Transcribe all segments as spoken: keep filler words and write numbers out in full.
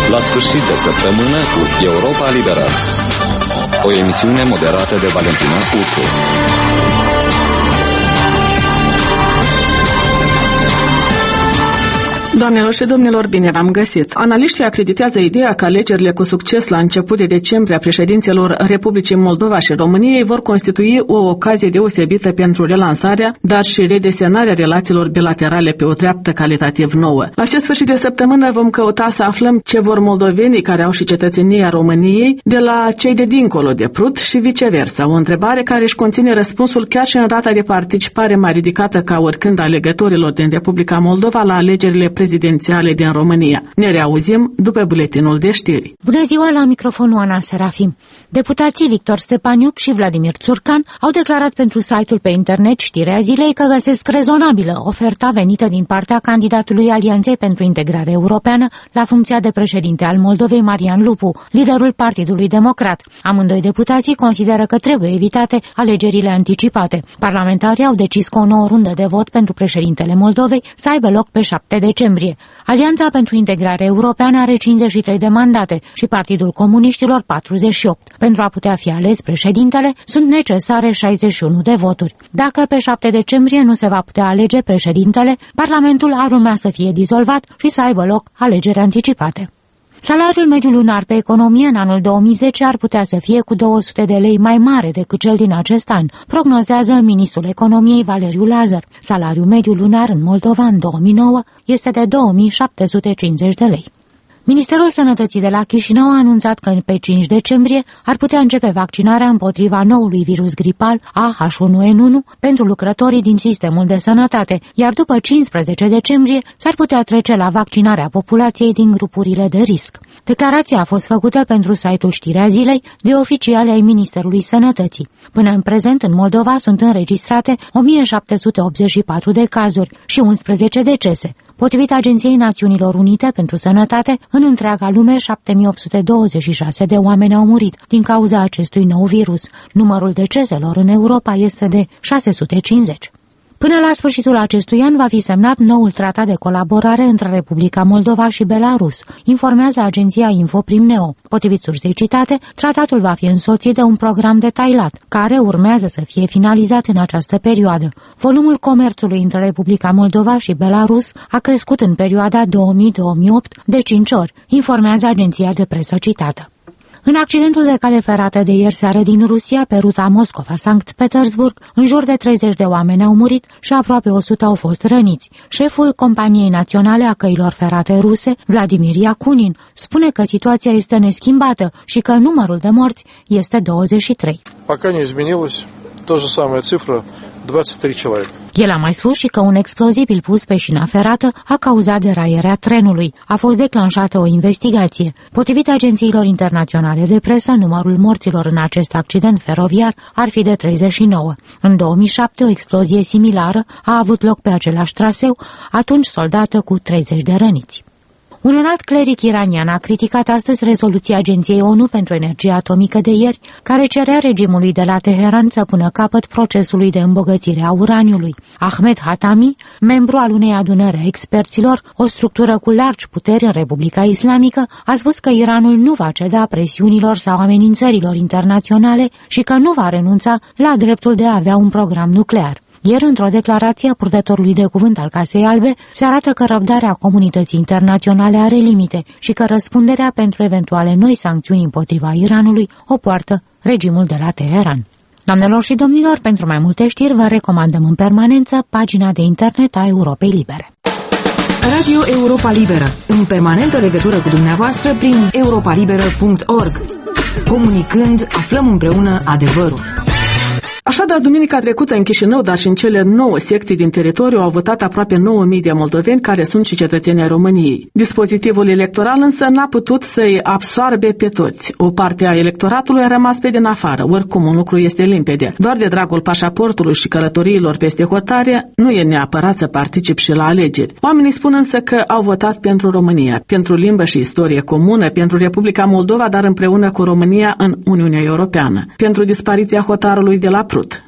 La sfârșit de săptămână cu Europa Liberă. O emisiune moderată de Valentina Ursu. Doamnelor și domnilor, bine v-am găsit. Analiștii acreditează ideea că alegerile cu succes la început de decembrie a președinților Republicii Moldova și României vor constitui o ocazie deosebită pentru relansarea, dar și redesenarea relațiilor bilaterale pe o treaptă calitativ nouă. La acest sfârșit de săptămână vom căuta să aflăm ce vor moldovenii care au și cetățenia României de la cei de dincolo de Prut și viceversa. O întrebare care își conține răspunsul chiar și în rata de participare mai ridicată ca oricând a alegătorilor din Republica Moldova la alegerile prezidențiale din România. Ne reauzim după buletinul de știri. Bună ziua, la microfonul Ana Serafim. Deputații Victor Stepaniuc și Vladimir Țurcan au declarat pentru site-ul pe internet Știrea Zilei că găsesc rezonabilă oferta venită din partea candidatului Alianței pentru Integrare Europeană la funcția de președinte al Moldovei, Marian Lupu, liderul Partidului Democrat. Amândoi deputații consideră că trebuie evitate alegerile anticipate. Parlamentarii au decis că o nouă rundă de vot pentru președintele Moldovei să aibă loc pe șapte decembrie. Alianța pentru Integrare Europeană are cincizeci și trei de mandate și Partidul Comuniștilor patruzeci și opt. Pentru a putea fi ales președintele, sunt necesare șaizeci și unu de voturi. Dacă pe șapte decembrie nu se va putea alege președintele, Parlamentul ar urma să fie dizolvat și să aibă loc alegeri anticipate. Salariul mediu lunar pe economie în anul două mii zece ar putea să fie cu două sute de lei mai mare decât cel din acest an, prognozează ministrul economiei Valeriu Lazar. Salariul mediu lunar în Moldova în două mii nouă este de două mii șapte sute cincizeci de lei. Ministerul Sănătății de la Chișinău a anunțat că pe cinci decembrie ar putea începe vaccinarea împotriva noului virus gripal A H unu N unu pentru lucrătorii din sistemul de sănătate, iar după cincisprezece decembrie s-ar putea trece la vaccinarea populației din grupurile de risc. Declarația a fost făcută pentru site-ul Știrea Zilei de oficiali ai Ministerului Sănătății. Până în prezent, în Moldova sunt înregistrate o mie șapte sute optzeci și patru de cazuri și unsprezece decese. Potrivit Agenției Națiunilor Unite pentru Sănătate, în întreaga lume șapte mii opt sute douăzeci și șase de oameni au murit din cauza acestui nou virus. Numărul deceselor în Europa este de șase sute cincizeci. Până la sfârșitul acestui an va fi semnat noul tratat de colaborare între Republica Moldova și Belarus, informează agenția Infoprim-Neo. Potrivit sursei citate, tratatul va fi însoțit de un program detaliat, care urmează să fie finalizat în această perioadă. Volumul comerțului între Republica Moldova și Belarus a crescut în perioada două mii - două mii opt de cinci ori, informează agenția de presă citată. În accidentul de cale ferată de ieri seară din Rusia, pe ruta Moscova-Sankt Petersburg, în jur de treizeci de oameni au murit și aproape o sută au fost răniți. Șeful Companiei Naționale a Căilor Ferate Ruse, Vladimir Yakunin, spune că situația este neschimbată și că numărul de morți este douăzeci și trei. Пока не изменилось, то же самая цифра, двадцать три человека. El a mai spus și că un explozibil pus pe șina ferată a cauzat deraierea trenului. A fost declanșată o investigație. Potrivit agențiilor internaționale de presă, numărul morților în acest accident feroviar ar fi de treizeci și nouă. În două mii șapte, o explozie similară a avut loc pe același traseu, atunci soldată cu treizeci de răniți. Un înalt cleric iranian a criticat astăzi rezoluția Agenției ONU pentru Energie Atomică de ieri, care cerea regimului de la Teheran să pună capăt procesului de îmbogățire a uraniului. Ahmed Hatami, membru al unei adunări a experților, o structură cu largi puteri în Republica Islamică, a spus că Iranul nu va ceda presiunilor sau amenințărilor internaționale și că nu va renunța la dreptul de a avea un program nuclear. Ieri, într-o declarație a purtătorului de cuvânt al Casei Albe, se arată că răbdarea comunității internaționale are limite și că răspunderea pentru eventuale noi sancțiuni împotriva Iranului o poartă regimul de la Teheran. Doamnelor și domnilor, pentru mai multe știri vă recomandăm în permanență pagina de internet a Europei Libere. Radio Europa Liberă, în permanentă legătură cu dumneavoastră prin europa liberă punct org. Comunicând, aflăm împreună adevărul. Așadar, duminica trecută în Chișinău, dar și în cele nouă secții din teritoriu, au votat aproape nouă mii de moldoveni care sunt și cetățenii ai României. Dispozitivul electoral însă n-a putut să-i absoarbe pe toți. O parte a electoratului a rămas pe din afară. Oricum, un lucru este limpede. Doar de dragul pașaportului și călătoriilor peste hotare, nu e neapărat să particip și la alegeri. Oamenii spun însă că au votat pentru România, pentru limbă și istorie comună, pentru Republica Moldova, dar împreună cu România în Uniunea Europeană, pentru dispariția hotarului de la Prut.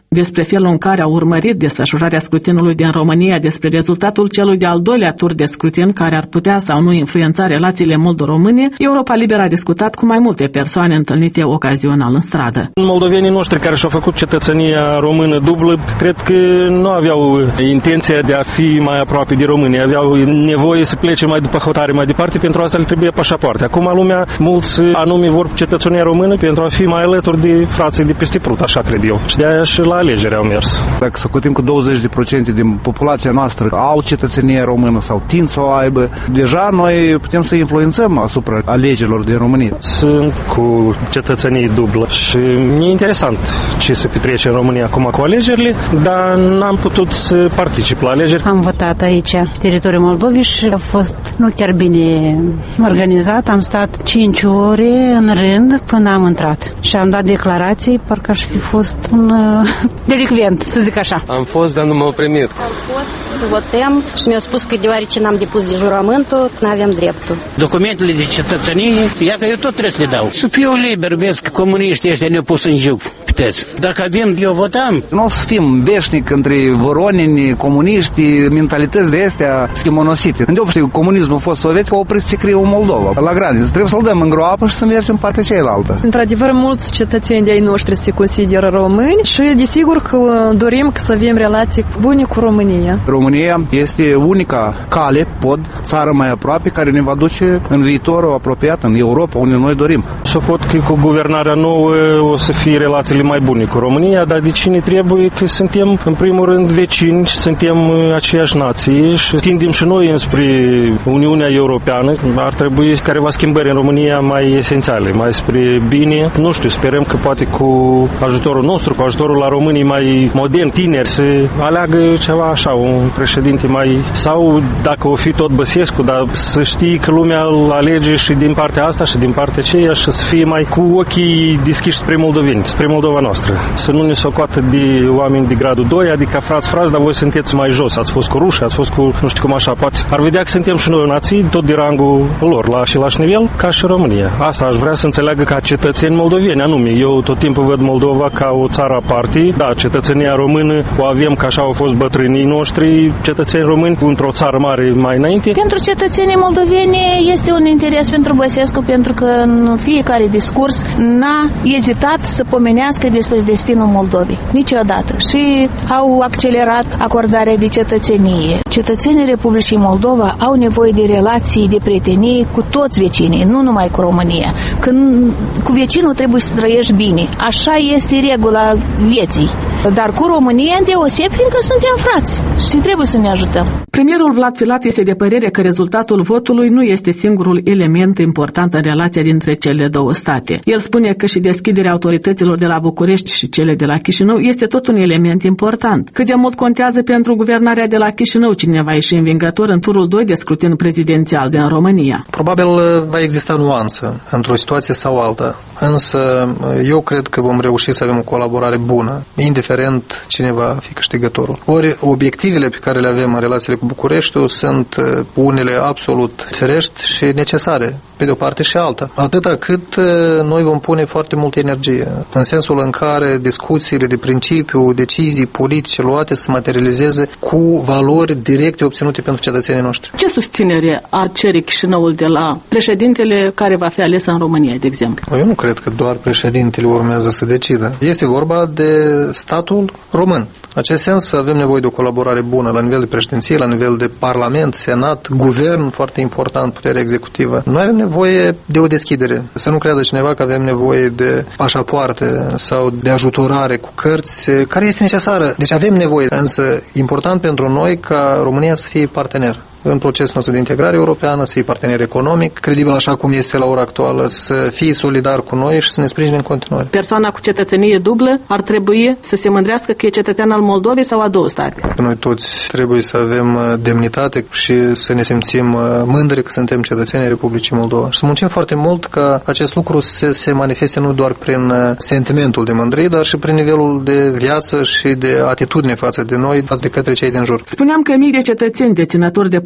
Despre felul în care au urmărit desfășurarea scrutinului din România, despre rezultatul celui de-al doilea tur de scrutin care ar putea sau nu influența relațiile moldo-române, Europa Liberă a discutat cu mai multe persoane întâlnite ocazional în stradă. Moldovenii noștri care și-au făcut cetățenia română dublă, cred că nu aveau intenția de a fi mai aproape de România, aveau nevoie să plece mai după hotare mai departe, pentru asta le trebuie pașapoarte. Acum lumea, mulți anume vor cetățenia română pentru a fi mai alături de frații de peste Prut, așa cred eu. Și de-aia și la alegeri au mers. Dacă socotim că douăzeci la sută din populația noastră au cetățenie română sau tind să o aibă, deja noi putem să influențăm asupra alegerilor din România. Sunt cu cetățenie dublă și mi-e interesant ce se petrece în România acum cu alegerile, dar n-am putut să particip la alegeri. Am votat aici, teritoriul Moldovei, și a fost nu chiar bine organizat. Am stat cinci ore în rând până am intrat și am dat declarații, parcă aș fi fost un uh, delicvent, să zic așa. Am fost, dar nu m-au primit. Am fost să votăm și mi-au spus că deoarece n-am depus de jurământul, n-aveam dreptul. Documentele de cetățenie, iată, eu tot trebuie să le dau. Să fiu liber, vezi că comuniștii ăștia ne-au pus în juc. Dacă avem, eu votam. Nu o să fim veșnic între voronini, comuniști, mentalități de astea schimonosite. Îndeopște comunismul a fost sovietic, a oprit secretul Moldova la graniță. Trebuie să-l dăm în groapă și să mergem în partea cealaltă. Într-adevăr, mulți cetățeni de ai noștri se consideră români și desigur că dorim să avem relații bune cu România. România este unica cale, pod, țară mai aproape, care ne va duce în viitorul apropiat, în Europa, unde noi dorim. Socot că cu guvernarea nouă o să fie relațiile mai bune cu România, dar de cine trebuie? Că suntem, în primul rând, vecini, suntem aceeași nație și tindem și noi înspre Uniunea Europeană. Ar trebui careva schimbări în România mai esențiale, mai spre bine. Nu știu, sperăm că poate cu ajutorul nostru, cu ajutorul la românii mai moderni, tineri, să aleagă ceva așa, un președinte mai... Sau, dacă o fi tot Băsescu, dar să știi că lumea îl alege și din partea asta și din partea aceea și să fie mai cu ochii deschiși spre moldoveni, spre Moldova noastră. Să nu ne socoată de oameni de gradul doi, adică frați, frați, dar voi sunteți mai jos. Ați fost cu ruși, ați fost cu nu știu cum așa. Poate ar vedea că suntem și noi nații, tot de rangul lor, la același nivel, ca și România. Asta aș vrea să înțeleagă ca cetățeni moldoveni, anume. Eu tot timpul văd Moldova ca o țară aparte. Da, cetățenia română o avem ca așa au fost bătrânii noștri, cetățeni români, într-o țară mare mai înainte. Pentru cetățenii moldoveni este un interes pentru Băsescu, pentru că în fiecare discurs n-a ezitat să pomenească despre destinul Moldovei. Niciodată. Și au accelerat acordarea de cetățenie. Cetățenii Republicii Moldova au nevoie de relații, de prietenie cu toți vecinii, nu numai cu România. Când cu vecinul trebuie să trăiești bine. Așa este regula vieții. Dar cu România deosebi, fiindcă suntem frați și trebuie să ne ajutăm. Premierul Vlad Filat este de părere că rezultatul votului nu este singurul element important în relația dintre cele două state. El spune că și deschiderea autorităților de la București și cele de la Chișinău este tot un element important. Cât de mult contează pentru guvernarea de la Chișinău cine va ieși învingător în turul doi de scrutin prezidențial din România? Probabil va exista nuanță într-o situație sau alta, însă eu cred că vom reuși să avem o colaborare bună, indiferent cine va fi câștigătorul. Ori obiectivele pe care le avem în relațiile cu Bucureștiul sunt unele absolut ferești și necesare, pe de o parte și alta. Atâta cât noi vom pune foarte multă energie, în sensul în care discuțiile de principiu, decizii politice luate să materializeze cu valori directe obținute pentru cetățenii noștri. Ce susținere ar cere Chișinăul de la președintele care va fi ales în România, de exemplu? Eu nu cred că doar președintele urmează să decidă. Este vorba de statul român. În acest sens avem nevoie de o colaborare bună la nivel de președinție, la nivel de parlament, senat, guvern, foarte important, puterea executivă. Noi avem nevoie de o deschidere. Să nu creadă cineva că avem nevoie de pașapoarte sau de ajutorare cu cărți, care este necesară. Deci avem nevoie, însă important pentru noi ca România să fie partener în procesul nostru de integrare europeană, să fie partener economic, credibil așa cum este la ora actuală, să fie solidar cu noi și să ne sprijine în continuare. Persoana cu cetățenie dublă ar trebui să se mândrească că e cetățean al Moldovei sau a două state? Noi toți trebuie să avem demnitate și să ne simțim mândri că suntem cetățenii Republicii Moldova. Și să muncim foarte mult ca acest lucru să se manifeste nu doar prin sentimentul de mândrie, dar și prin nivelul de viață și de atitudine față de noi, față de către cei din jur. Spuneam că mii de cetățeni deținători de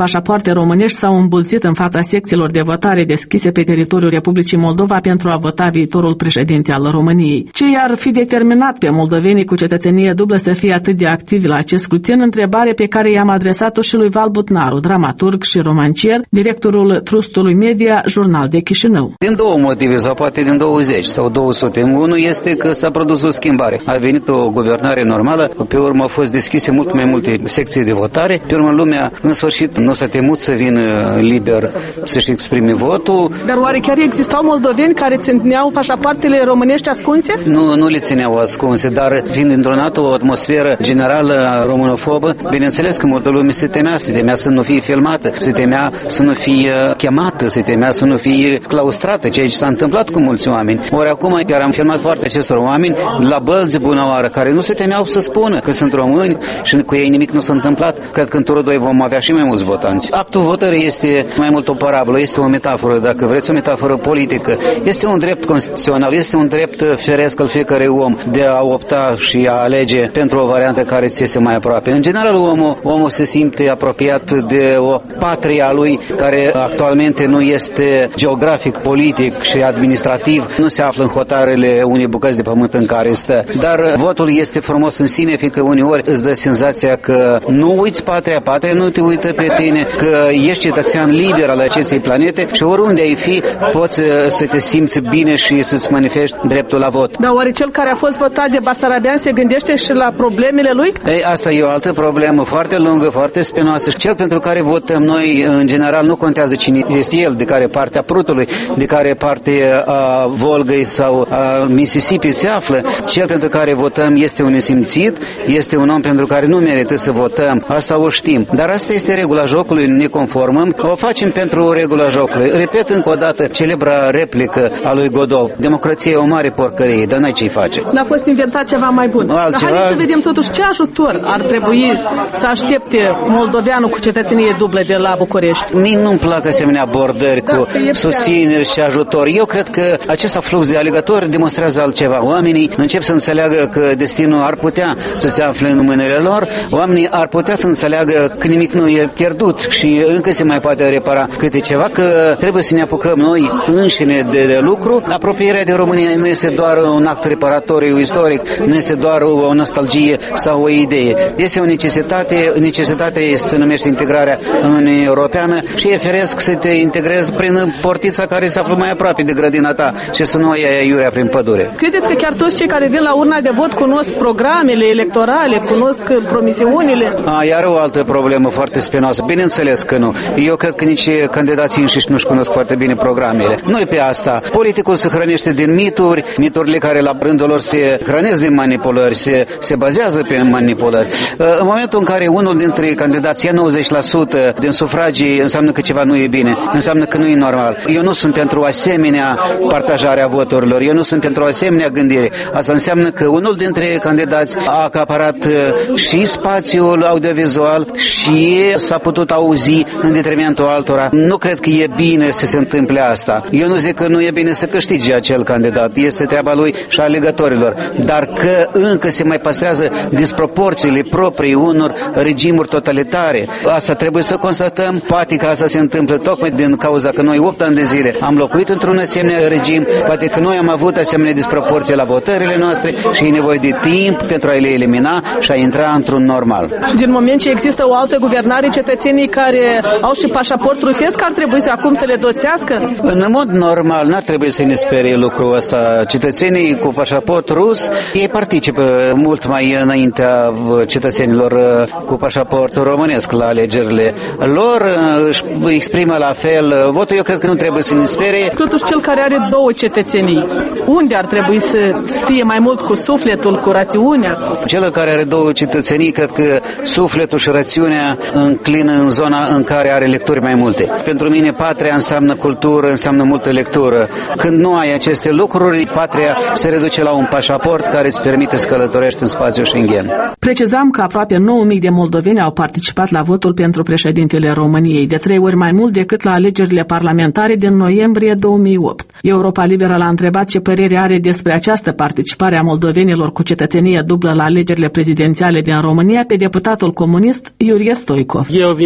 pașapoarte românești s-au îmbulțit în fața secțiilor de votare deschise pe teritoriul Republicii Moldova pentru a vota viitorul președinte al României. Ce i-ar fi determinat pe moldovenii cu cetățenie dublă să fie atât de activi la acest scrutin, întrebare pe care i-am adresat-o și lui Val Butnaru, dramaturg și romancier, directorul Trustului Media, Jurnal de Chișinău. Din două motive, sau poate din douăzeci sau două sute. Unul este că s-a produs o schimbare. A venit o guvernare normală, pe urmă au fost deschise mult mai multe secții de votare, pe urmă lumea, în sfârșit, nu s-a temut să vină liber să-și exprime votul. Dar oare chiar existau moldoveni care țineau pașapoartele românești ascunse? Nu, nu le țineau ascunse, dar fiind dintr-o dată o atmosferă generală românofobă, bineînțeles că multă lume se temea, se temea să nu fie filmată, se temea să nu fie chemată, se temea să nu fie claustrată, ceea ce s-a întâmplat cu mulți oameni. Ori acum, chiar am filmat foarte acestor oameni la bălți bună oară, care nu se temeau să spună că sunt români și cu ei nimic nu s-a întâmplat. Cred că în turul doi vom avea și mai mulți votanți. Actul votării este mai mult o parabolă, este o metaforă, dacă vreți, o metaforă politică. Este un drept constituțional, este un drept firesc al fiecărui om de a opta și a alege pentru o variantă care ți iese mai aproape. În general, omul, omul se simte apropiat de o patrie a lui care actualmente nu este geografic, politic și administrativ, nu se află în hotarele unei bucăți de pământ în care stă. Dar votul este frumos în sine, fiindcă uneori îți dă senzația că nu uiți patria, patria nu te uită pe tine, că ești cetățean liber al acestei planete și oriunde ai fi, poți să te simți bine și să-ți manifesti dreptul la vot. Dar oare cel care a fost votat de basarabean se gândește și la problemele lui? Ei, asta e o altă problemă foarte lungă, foarte spinoasă. Cel pentru care votăm noi, în general, nu contează cine este el, de care parte a Prutului, de care parte a Volgăi sau a Mississippi se află. Cel pentru care votăm este un nesimțit, este un om pentru care nu merită să votăm. Asta o știm. Dar asta este regula jocului, ne conformăm. O facem pentru regula jocului. Repet încă o dată celebra replică a lui Godot. Democrația e o mare porcărie, dar n-ai ce-i face. N-a fost inventat ceva mai bun. Altceva... Dar haideți să vedem totuși ce ajutor ar trebui să aștepte moldoveanul cu cetățenie dublă de la București. Mie nu-mi plac asemenea abordări da, cu susțineri și ajutor. Eu cred că acest flux de alegători demonstrează altceva. Oamenii încep să înțeleagă că destinul ar putea să se afle în mâinile lor, oamenii ar putea să înțeleagă că nimic nu e pierdut și încă se mai poate repara câte ceva, că trebuie să ne apucăm noi înșine de, de lucru. Apropierea de România nu este doar un act reparatoriu istoric, nu este doar o nostalgie sau o idee. Este o necesitate, necesitatea se numește integrarea în Uniunea Europeană și e firesc să te integrezi prin portița care se află mai aproape de grădina ta și să nu ai aiurea prin pădure. Credeți că chiar toți cei care vin la urna de vot cunosc programele electorale, cunosc promisiunile? A, iar o altă problemă foarte spinoasă. Bineînțeles că nu. Eu cred că nici candidații înșiși nu-și cunosc foarte bine programele. Noi pe asta. Politicul se hrănește din mituri, miturile care la rândul lor se hrănesc din manipulări, se, se bazează pe manipulări. În momentul în care unul dintre candidați ia nouăzeci la sută din sufragii, înseamnă că ceva nu e bine, înseamnă că nu e normal. Eu nu sunt pentru asemenea partajarea voturilor, eu nu sunt pentru asemenea gândire. Asta înseamnă că unul dintre candidați a acaparat și spațiul audiovizual și s-a putut auzi în detrimentul altora. Nu cred că e bine să se întâmple asta. Eu nu zic că nu e bine să câștige acel candidat, este treaba lui și a alegătorilor, dar că încă se mai păstrează disproporțiile proprii unor regimuri totalitare. Asta trebuie să constatăm, poate că asta se întâmplă tocmai din cauza că noi opt ani de zile am locuit într-un asemenea regim, poate că noi am avut asemenea disproporție la votările noastre și e nevoie de timp pentru a le elimina și a intra într-un normal. Și din moment ce există o altă guvernare, cetățenii care au și pașaport rusesc ar trebui să acum să le dosească? În mod normal, n-ar trebui să ne sperie lucrul ăsta. Cetățenii cu pașaport rus, ei participă mult mai înaintea cetățenilor cu pașaport românesc la alegerile lor, își exprimă la fel votul. Eu cred că nu trebuie să ne sperie. Totuși, cel care are două cetățenii, unde ar trebui să fie mai mult cu sufletul, cu rațiunea? Cel care are două cetățenii, cred că sufletul și rațiunea înclină în zona în care are lecturi mai multe. Pentru mine, patria înseamnă cultură, înseamnă multă lectură. Când nu ai aceste lucruri, patria se reduce la un pașaport care îți permite să călătorești în spațiul Schengen. Precizam că aproape nouă mii de moldoveni au participat la votul pentru președintele României, de trei ori mai mult decât la alegerile parlamentare din noiembrie două mii opt. Europa Liberă l-a întrebat ce părere are despre această participare a moldovenilor cu cetățenie dublă la alegerile prezidențiale din România pe deputatul comunist Iurie Stoicov. Ei au venit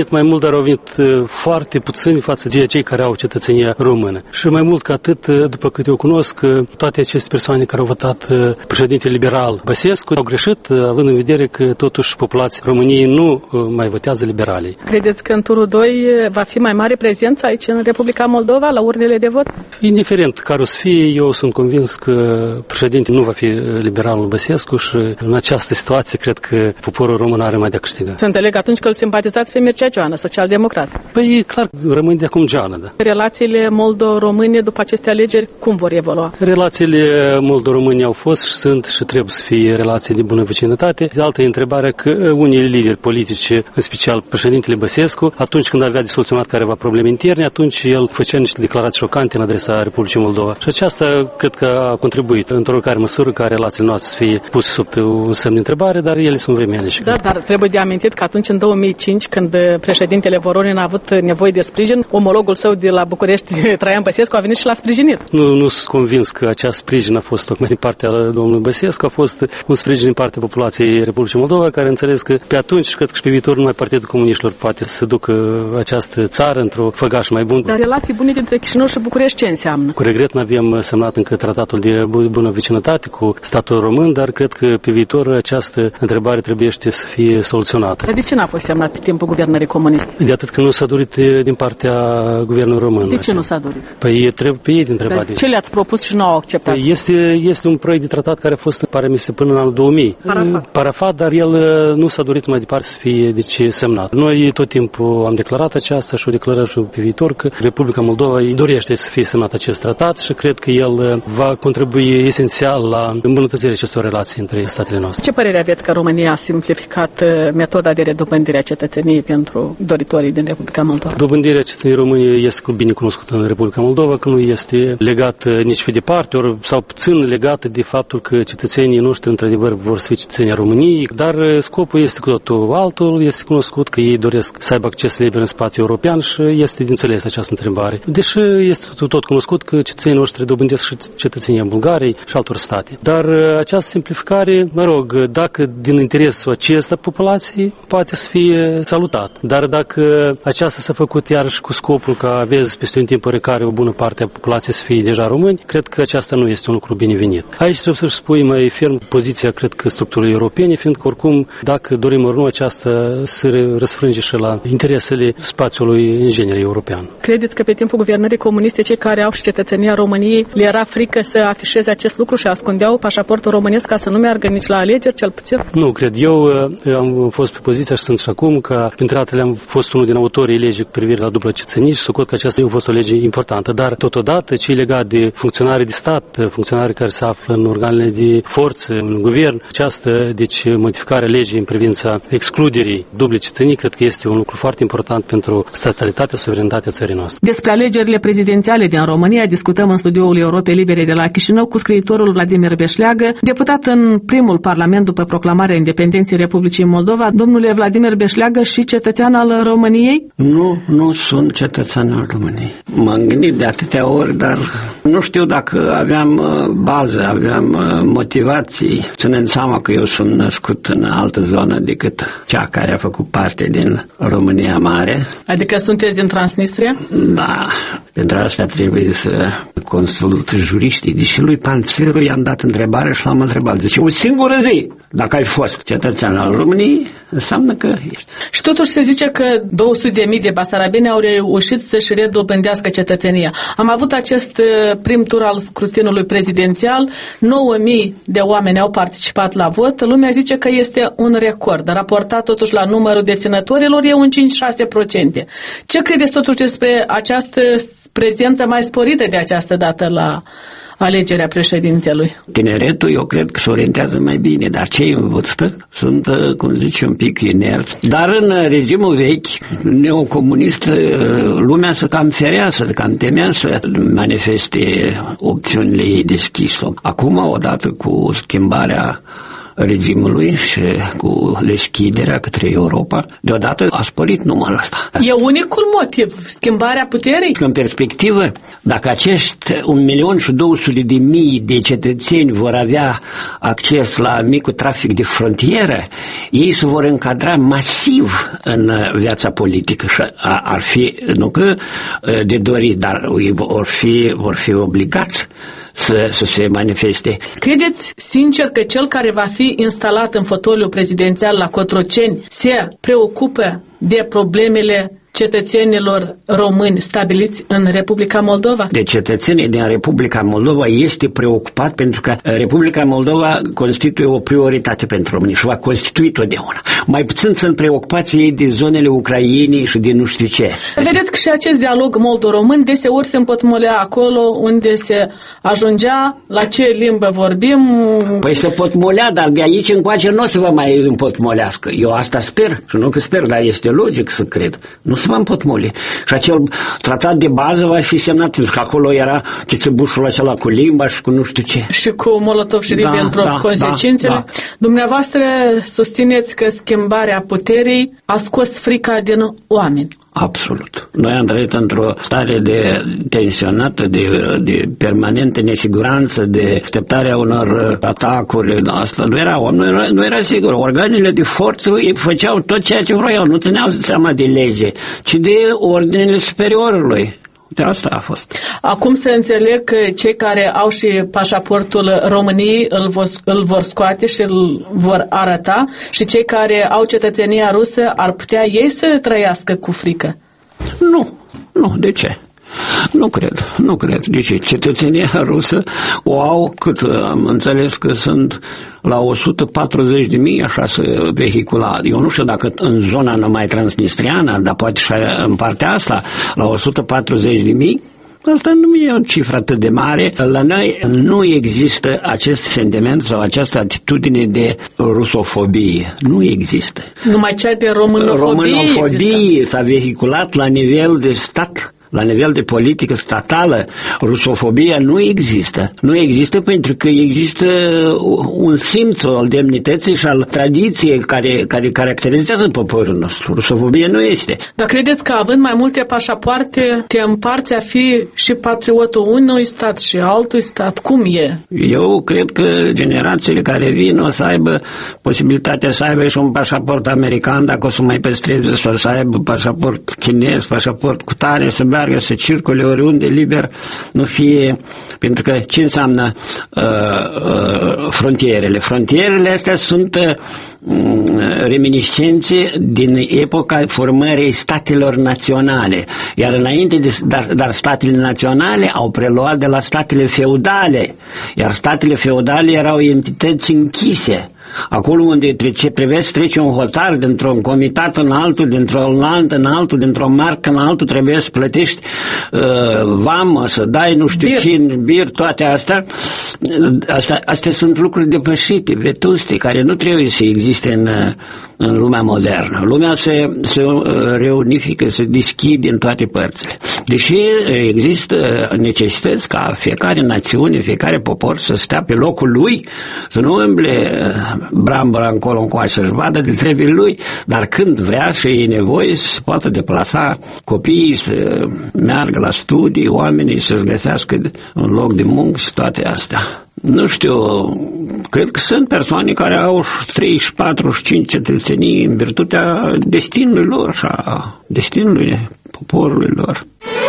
venit mai mult, dar au venit foarte puțini față de cei care au cetățenia română. Și mai mult ca atât, după cât eu cunosc, toate aceste persoane care au votat președintele liberal Băsescu au greșit, având în vedere că totuși populația României nu mai votează liberalii. Credeți că în turul doi va fi mai mare prezență aici în Republica Moldova la urnele de vot? Indiferent care o să fie, eu sunt convins că președintele nu va fi liberalul Băsescu și în această situație cred că poporul român are mai de câștigat. Să înțeleg atunci că îl simpatizați pe Mircea Joana, social-democrat. Păi clar, rămâne de acum Joana, da. Relațiile moldo-române după aceste alegeri cum vor evolua? Relațiile moldo-române au fost și sunt și trebuie să fie relații de bună vecinătate. De altă întrebare că unii lideri politici, în special președintele Băsescu, atunci când avea de soluționat careva probleme interne, atunci el făcea niște declarații șocante în adresa Republicii Moldova. Și aceasta cred că a contribuit într-o oricare măsură ca relațiile noastre să fie puse sub un semn de întrebare, dar ele sunt vremenice. Da, dar trebuie de amintit că atunci în două mii cinci, când președintele Voronin a avut nevoie de sprijin, omologul său de la București, Traian Băsescu, a venit și l-a sprijinit. Nu, nu sunt convins că acest sprijin a fost tocmai din partea domnului Băsescu, a fost un sprijin din partea populației Republicii Moldova, care înțeles că pe atunci și cred că și pe viitor numai Partidul Comuniștilor poate să ducă această țară într-o făgaș mai bună. Dar relații bune dintre Chișinău și București ce înseamnă? Cu regret nu avem semnat încă tratatul de bună vecinătate cu statul român, dar cred că pe viitor această întrebare trebuie să fie soluționată. Dar de ce n-a fost semnat pe timpul guvernării comuniste? De atât că nu s-a dorit din partea guvernului român. De ce nu s-a dorit? Păi trebuie pe ei de întrebat. Ce le-ați propus și nu au acceptat? Păi este, este un proiect de tratat care a fost paramis până în anul două mii. Parafat. Parafat, dar el nu s-a dorit mai departe să fie deci, semnat. Noi tot timpul am declarat aceasta și o declarăm și pe viitor că Republica Moldova îi dorește să fie semnat acest tratat și cred că el va contribui esențial la îmbunătățirea acestor relații între statele noastre. Ce părere aveți că România a simplificat metoda de redobândire a cetățeniei pentru doritorii din Republica Moldova? Dobândirea cetățeniei României este bine cunoscută în Republica Moldova, că nu este legat nici pe departe, ori, sau puțin legată de faptul că cetățenii noștri într-adevăr vor să fie cetățenii României, dar scopul este cu totul altul, este cunoscut că ei doresc să aibă acces liber în spațiul european și este de înțeles această întrebare. Deși este tot cunoscut că cetățenii noștri dobândesc și cetățenia Bulgariei și altor state. Dar această simplificare, mă rog, dacă din interesul acesta populației, poate să fie salutat. Dar dacă aceasta s-a făcut iarăși cu scopul ca vezi peste un timp oricare o bună parte a populației să fie deja români, cred că aceasta nu este un lucru binevenit. Aici trebuie să-și spui mai ferm poziția, cred că, structurii europene, fiindcă oricum, dacă dorim ori nu, aceasta se răsfrânge și la interesele spațiului în genere european. Credeți că pe timpul guvernării comuniste cei care au și cetățenia României le era frică să afișeze acest lucru și ascundeau pașaportul românesc ca să nu meargă nici la alegeri, cel puțin? Nu, cred. Eu am fost pe poziția și sunt și acum că, printre altele, am fost unul din autorii legii cu privire la dublă cetățenie și socot că aceasta a fost o lege importantă. Dar, totodată, ce e legat de funcționari de stat, funcționari care se află în organele de forță, în guvern, această, deci, modificarea legii în privința excluderii dublei cetățenii, cred că este un lucru foarte important pentru statalitatea, suverenitatea țării noastre. Despre alegerile prezidențiale din România discutăm în studioul Europei Libere de la Chișinău cu scriitorul Vladimir Beșleagă, deputat în primul parlament după proclamarea independenței Republicii Moldova. Domnule Vladimir Beșleagă, și cetățean al României? Nu, nu sunt cetățean al României. M-am gândit de atâtea ori, dar nu știu dacă aveam bază, aveam motivații, ținând seama că eu sunt născut în altă zonă decât cea care a făcut parte din România Mare. Adică sunteți din Transnistria? Da, pentru asta trebuie să consult juriștii. Deși lui Panțeru i-am dat întrebare și l-am întrebat. Zice, o singură zi, dacă ai fost cetățean al României, înseamnă că ești. Și totuși se zice că două sute de mii de basarabeni au reușit să-și redobândească cetățenia. Am avut acest prim tur al scrutinului prezidențial, nouă mii de oameni au participat la vot. Lumea zice că este un record. Raportat totuși la numărul deținătorilor e un cinci șase la sută. Ce credeți totuși despre această prezență mai sporită de această dată la alegerea președintelui? Tineretul, eu cred că se orientează mai bine, dar cei în vârstă sunt, cum zice, un pic inerți. Dar în regimul vechi, neocomunist, lumea se cam ferea, se cam temea să manifeste opțiunile ei deschise. Acum, odată cu schimbarea regimului și cu deschiderea către Europa, deodată a sporit numărul ăsta. E unicul motiv, schimbarea puterii? În perspectivă, dacă acești un milion și două sute de mii de cetățeni vor avea acces la micul trafic de frontieră, ei se vor încadra masiv în viața politică și ar fi, nu că de dorit, dar ei vor fi, vor fi obligați să, să se manifeste. Credeți sincer că cel care va fi instalat în fotoliul prezidențial la Cotroceni se preocupă de problemele cetățenilor români stabiliți în Republica Moldova? De cetățenii din Republica Moldova este preocupat pentru că Republica Moldova constituie o prioritate pentru români și va constitui totdeauna. Mai puțin sunt preocupați ei de zonele Ucrainei și de nu știu ce. Vedeți că și acest dialog moldo-român deseori se împotmolea acolo unde se ajungea la ce limbă vorbim. Păi se potmolea, dar de aici încoace nu o să vă mai împotmolească. Eu asta sper și nu că sper, dar este logic să cred. Nu se va împotmoli. Și acel tratat de bază va fi semnat, pentru că acolo era chițăbușul acela cu limba și cu nu știu ce. Și cu Molotov și Ribbentrop, da, da, consecințele. Da, da. Dumneavoastră susțineți că schimbarea puterii a scos frica din oameni. Absolut. Noi am trăit într-o stare de tensionată, de, de permanentă nesiguranță, de așteptarea unor atacuri. Asta nu era, nu era, nu era sigur. Organele de forță ei făceau tot ceea ce vroiau, nu țineau seama de lege, ci de ordinele superiorului. De asta a fost. Acum să înțeleg că cei care au și pașaportul României îl vor, îl vor scoate și îl vor arăta și cei care au cetățenia rusă ar putea ei să trăiască cu frică? Nu, nu, de ce? Nu cred, nu cred. Deci cetățenia rusă o au, cât am înțeles că sunt la o sută patruzeci de mii, așa se vehicula. Eu nu știu dacă în zona numai transnistriană, dar poate și în partea asta, la o sută patruzeci de mii, asta nu e o cifră atât de mare. La noi nu există acest sentiment sau această atitudine de rusofobie. Nu există. Numai cea de românofobie Românofobie s-a vehiculat la nivel de stat. La nivel de politică statală, rusofobia nu există. Nu există pentru că există un simț al demnității și al tradiției care, care caracterizează poporul nostru. Rusofobia nu este. Dar credeți că având mai multe pașapoarte, te împarți a fi și patriotul unui stat și altui stat? Cum e? Eu cred că generațiile care vin o să aibă posibilitatea să aibă și un pașaport american, dacă o să mai păstreze, sau să aibă pașaport chinez, pașaport cu tare, să meargă, să circule oriunde liber, nu fie... Pentru că ce înseamnă uh, uh, frontierele? Frontierele astea sunt uh, reminiscențe din epoca formării statelor naționale. Iar înainte de... Dar, dar statele naționale au preluat de la statele feudale. Iar statele feudale erau entități închise. Acolo unde trece, trebuie să trece un hotar dintr-un comitat în altul, dintr-o lantă în altul, dintr-o marcă în altul, trebuie să plătești uh, vamă, să dai nu știu bir. ce, bir, toate astea. Astea, astea sunt lucruri depășite, vetuste, care nu trebuie să existe în, în lumea modernă. Lumea se, se reunifică, se deschide în toate părțile. Deși există necesități ca fiecare națiune, fiecare popor să stea pe locul lui, să nu umble brambăra încolo încoace, să-și vadă de trebuie lui, dar când vrea și e nevoie să se poată deplasa copiii, să meargă la studii, oamenii să-și găsească un loc de muncă și toate astea. Nu știu, cred că sunt persoane care au treizeci, patruzeci și cinci cetățenii în virtutea destinului lor și a destinului poporului lor.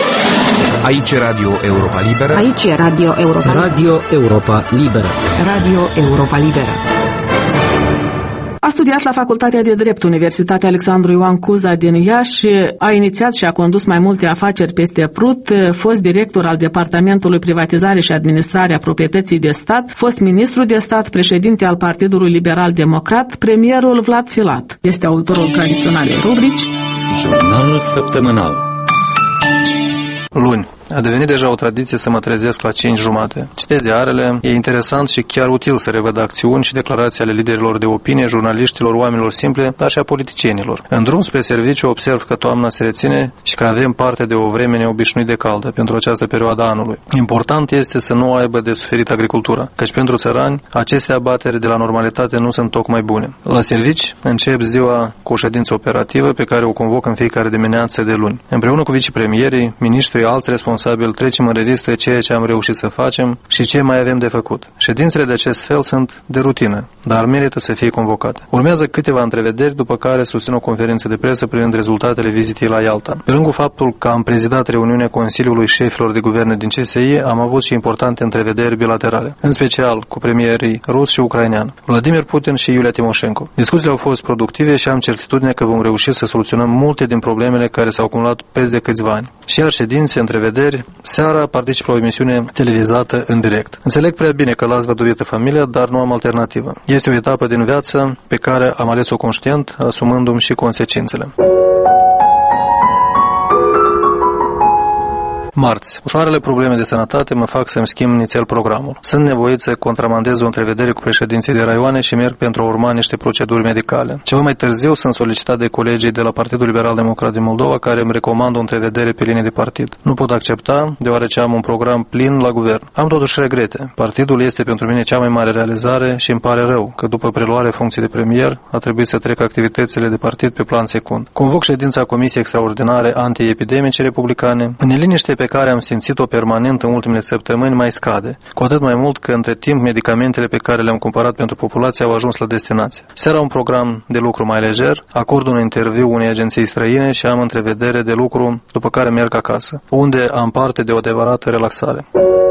Aici e Radio Europa Liberă. Aici e Radio Europa Liberă. Radio Europa Liberă. Radio Europa Liberă. A studiat la Facultatea de Drept, Universitatea Alexandru Ioan Cuza din Iași, a inițiat și a condus mai multe afaceri peste Prut, fost director al Departamentului Privatizare și Administrare a Proprietății de Stat, fost ministru de stat, președinte al Partidului Liberal Democrat, premierul Vlad Filat. Este autorul tradiționalei rubrici Jurnalul săptămânal. Luni, A devenit deja o tradiție să mă trezesc la cinci jumate. Citez ziarele, e interesant și chiar util să revăd acțiuni și declarații ale liderilor de opinie, jurnaliștilor, oamenilor simple, dar și a politicienilor. În drum spre serviciu observ că toamna se reține și că avem parte de o vreme neobișnuit de caldă pentru această perioadă a anului. Important este să nu aibă de suferit agricultura, căci pentru țărani aceste abateri de la normalitate nu sunt tocmai bune. La servici încep ziua cu o ședință operativă pe care o convoc în fiecare dimineață de luni. Împreună cu vicepremierii, miniștrii, alți responsabili, trecem în revistă ceea ce am reușit să facem și ce mai avem de făcut. Ședințele de acest fel sunt de rutină, dar merită să fie convocate. Urmează câteva întrevederi, după care susțin o conferință de presă privind rezultatele vizitei la Ialta. Pe lângă faptul că am prezidat reuniunea Consiliului Șefilor de Guverne din C S I, am avut și importante întrevederi bilaterale, în special cu premierii rus și ucrainean, Vladimir Putin și Iulia Timoșenko. Discuțiile au fost productive și am certitudinea că vom reuși să soluționăm multe din problemele care s-au acumulat peste de câțiva ani. Și iar ședințe, întrevederi, seara particip la o emisiune televizată în direct. Înțeleg prea bine că las văduvită familia, dar nu am alternativă. Este o etapă din viață pe care am ales-o conștient, asumându-mi și consecințele. Marți. Ușoarele probleme de sănătate mă fac să-mi schimb nițel programul. Sunt nevoit să contramandez o întrevedere cu președinții de raioane și merg pentru a urma niște proceduri medicale. Ceva mai târziu sunt solicitat de colegii de la Partidul Liberal Democrat din Moldova, care îmi recomandă o întrevedere pe linie de partid. Nu pot accepta, deoarece am un program plin la guvern. Am totuși regrete. Partidul este pentru mine cea mai mare realizare și îmi pare rău că după preluarea funcției de premier a trebuit să trec activitățile de partid pe plan secund. Convoc ședința Comisiei Extraordinare Antiepidemice Republicane. În neliniște pe care am simțit-o permanent în ultimele săptămâni mai scade, cu atât mai mult că între timp medicamentele pe care le-am cumpărat pentru populație au ajuns la destinație. Seara un program de lucru mai lejer, acord un interviu unei agenții străine și am întrevedere de lucru, după care merg acasă, unde am parte de o adevărată relaxare.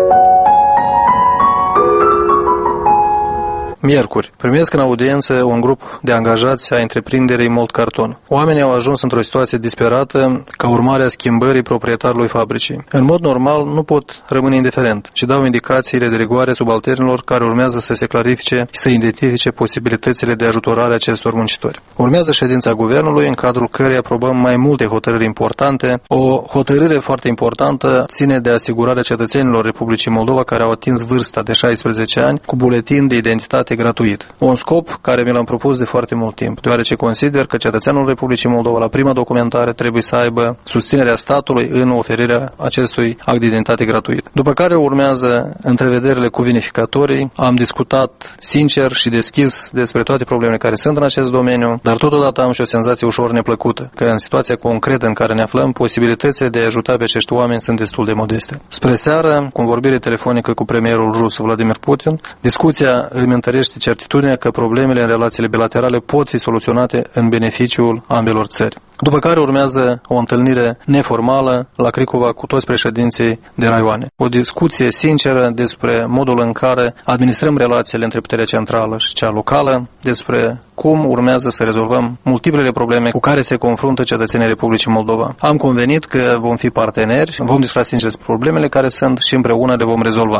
Miercuri. Primesc în audiență un grup de angajați a întreprinderii Mold Carton. Oamenii au ajuns într-o situație disperată ca urmare a schimbării proprietarului fabricii. În mod normal, nu pot rămâne indiferent și dau indicațiile de rigoare subalternilor care urmează să se clarifice și să identifice posibilitățile de ajutorare acestor muncitori. Urmează ședința guvernului, în cadrul căreia aprobăm mai multe hotărâri importante. O hotărâre foarte importantă ține de asigurarea cetățenilor Republicii Moldova care au atins vârsta de șaisprezece ani cu buletin de identitate gratuit. Un scop care mi l-am propus de foarte mult timp, deoarece consider că cetățeanul Republicii Moldova la prima documentare trebuie să aibă susținerea statului în oferirea acestui act de identitate gratuit. După care urmează întrevederile cu vinificatorii. Am discutat sincer și deschis despre toate problemele care sunt în acest domeniu, dar totodată am și o senzație ușor neplăcută, că în situația concretă în care ne aflăm, posibilitățile de a ajuta pe acești oameni sunt destul de modeste. Spre seară, convorbire telefonică cu premierul rus Vladimir Putin, discuția îmi întărește certitudinea că problemele în relațiile bilaterale pot fi soluționate în beneficiul ambelor țări. După care urmează o întâlnire neformală la Cricova cu toți președinții de raioane. O discuție sinceră despre modul în care administrăm relațiile între puterea centrală și cea locală, despre cum urmează să rezolvăm multiplele probleme cu care se confruntă cetățenii Republicii Moldova. Am convenit că vom fi parteneri, vom discuta sincer despre problemele care sunt și împreună le vom rezolva.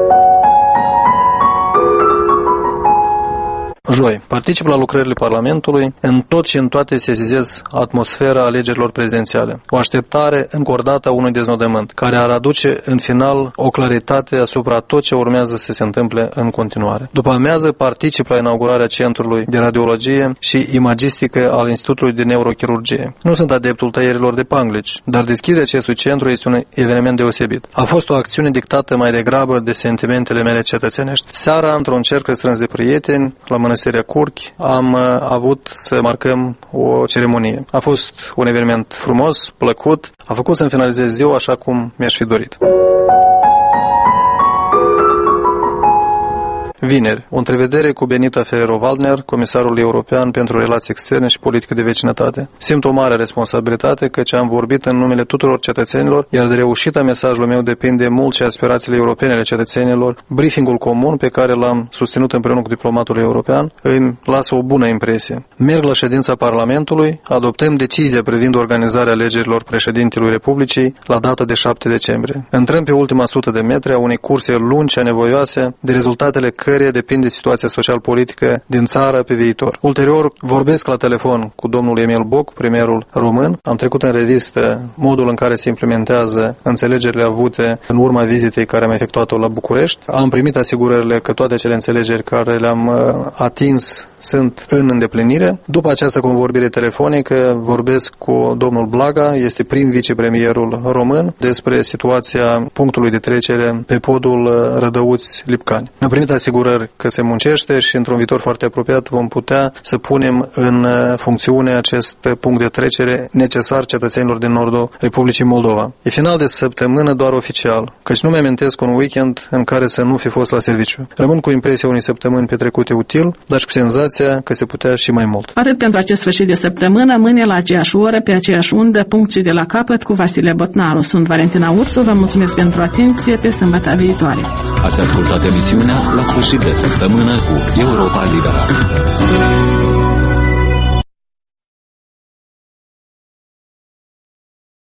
Joi. Particip la lucrările Parlamentului. În tot și în toate sesizez atmosfera alegerilor prezidențiale. O așteptare încordată a unui deznodământ, care ar aduce în final o claritate asupra tot ce urmează să se întâmple în continuare. După amiază particip la inaugurarea Centrului de Radiologie și Imagistică al Institutului de Neurochirurgie. Nu sunt adeptul tăierilor de panglici, dar deschiderea acestui centru este un eveniment deosebit. A fost o acțiune dictată mai degrabă de sentimentele mele cetățenești. Seara, într-un cerc strâns de prieteni, la Mănăstirea Curchi, am avut să marcăm o ceremonie. A fost un eveniment frumos, plăcut, a făcut să-mi finalizez ziua așa cum mi-aș fi dorit. Vineri, o întrevedere cu Benita Ferrero-Waldner, comisarul european pentru relații externe și politică de vecinătate. Simt o mare responsabilitate căci am vorbit în numele tuturor cetățenilor, iar de reușita mesajului meu depinde mult și aspirațiile europene ale cetățenilor. Briefingul comun pe care l-am susținut împreună cu diplomatul european îmi lasă o bună impresie. Merg la ședința Parlamentului, adoptăm decizia privind organizarea alegerilor președintelui Republicii la data de șapte decembrie. Intrăm pe ultima sută de metri a unei curse lungi și anevoioase, de rezultatele că care depinde situația social-politică din țară pe viitor. Ulterior, vorbesc la telefon cu domnul Emil Boc, premierul român. Am trecut în revistă modul în care se implementează înțelegerile avute în urma vizitei care am efectuat-o la București. Am primit asigurările că toate acele înțelegeri care le-am atins sunt în îndeplinire. După această convorbire telefonică vorbesc cu domnul Blaga, este prim vicepremierul român, despre situația punctului de trecere pe podul Rădăuți-Lipcani. Am primit asigurări că se muncește și într-un viitor foarte apropiat vom putea să punem în funcțiune acest punct de trecere necesar cetățenilor din nordul Republicii Moldova. E final de săptămână doar oficial, căci nu mi-amintesc un weekend în care să nu fi fost la serviciu. Rămân cu impresia unei săptămâni petrecute util, dar și cu senzația că se putea și mai mult. Atât pentru acest sfârșit de săptămână, mâine la aceeași oră, pe aceeași undă, punct și de la capăt cu Vasile Botnaru. Sunt Valentina Ursu, vă mulțumesc pentru atenție, pe sâmbătă viitoare. Ați ascultat emisiunea La sfârșit de săptămână cu Europa Liberă.